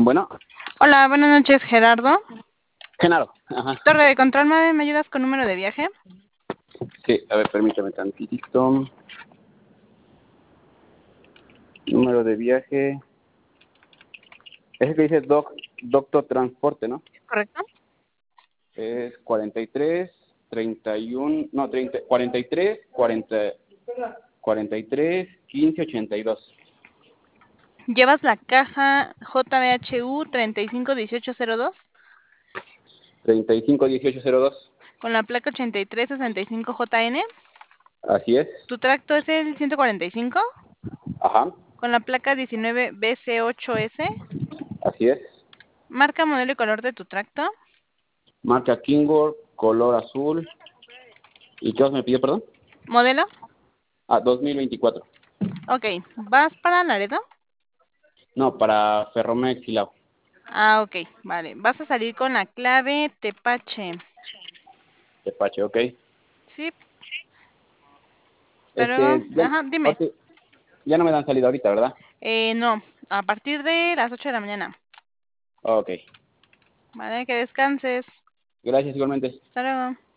Bueno, Hola, buenas noches, Gerardo. Genaro. Ajá. Torre de control, ¿me ayudas con número de viaje? Sí, a ver, permítame tantito. Número de viaje. Es el que dice Doctor Transporte, ¿no? ¿Correcto? Es 43, 31, no, 30, 43, 40, 43, 15, 82. ¿Llevas la caja JBHU 351802 351802. con la placa 8365JN? Así es. ¿Tu tracto es el 145 Ajá. con la placa 19BC8S? Así es. Marca, modelo y color de tu tracto. Marca Kingor, color azul. ¿Y qué más me pidió, perdón? ¿Modelo? 2024. Ok, ¿vas para Laredo? No, para Ferromex y Lao. Ah, ok, vale. Vas a salir con la clave Tepache. Tepache, ok. Sí, pero... Ya, Ajá, dime. ok, ya no me dan salida ahorita, ¿verdad? No, a partir de las 8 de la mañana. Ok. Vale, que descanses. Gracias igualmente. Hasta luego.